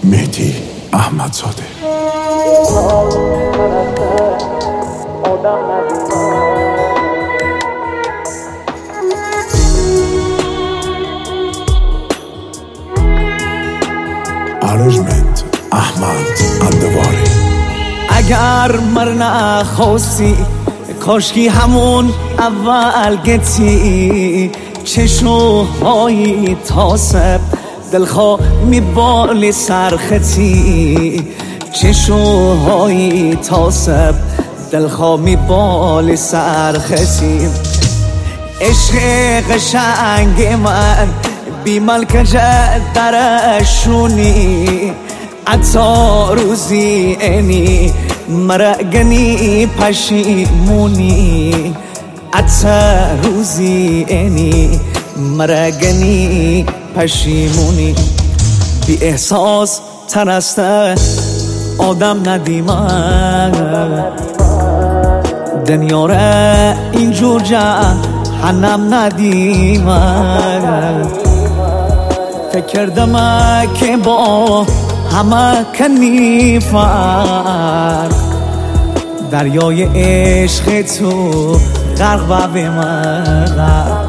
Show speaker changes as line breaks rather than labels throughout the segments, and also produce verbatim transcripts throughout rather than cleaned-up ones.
مهدی احمدزاده. ارنجمنت احمد اندواری.
اگر مر نخواستی کاشکی همون اول گتی، چشوهای تاسب دلخوا میبال سرختی، چشوهای تاسب دلخوا میبال سرختی. عشق قشنگ من بی ملکه درشونی، عطا روزی اینی مرگنی پشیمونی، عطا روزی اینی مرگنی پشیمونی. بی احساس ترسته آدم ندیمه، دنیا را اینجور جهنم ندیمه. فکر کردم که با همه کنی فرق، دریای عشق تو غرق و به من،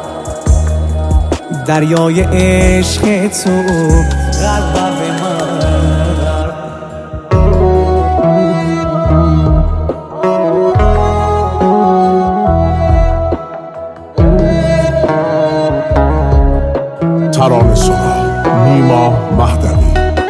دریای عشق تو غرق و به من.
ترانه سرا نیما مهدوی.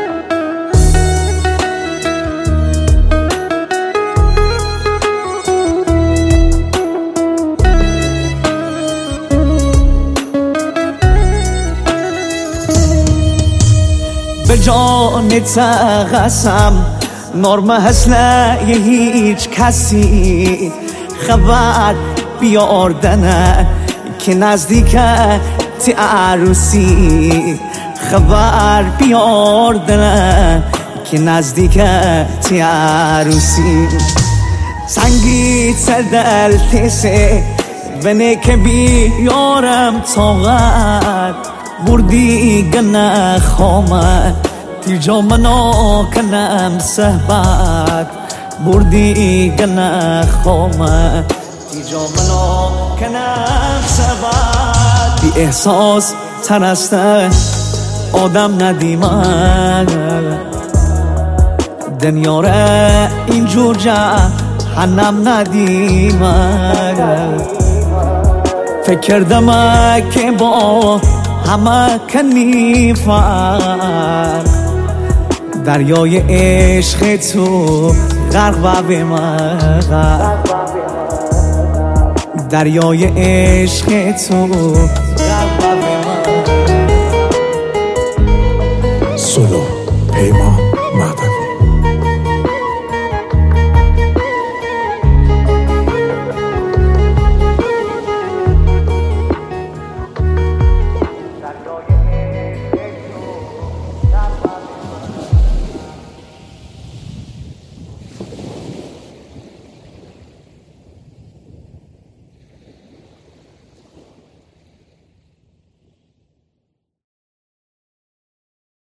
به جان قسم نرم هست یه هیچ کسی، خبر بیاردنه که نزدیک تی عروسی، خبر بیاردنه که نزدیک تی عروسی. سنگی دل تیسه بنه که بیارم طاقت، بردی گنه خامه تیجا منو کنم صحبت، بردی گنه خامه تیجا منو کنم صحبت. بی احساس ترسته آدم ندیمه، دنیا را اینجور جهنم ندیمه. فکر کردم که با همه کنی فرق، دریای عشق تو غرق و به من، دریای عشق تو غرق و به من.
سولو پیمان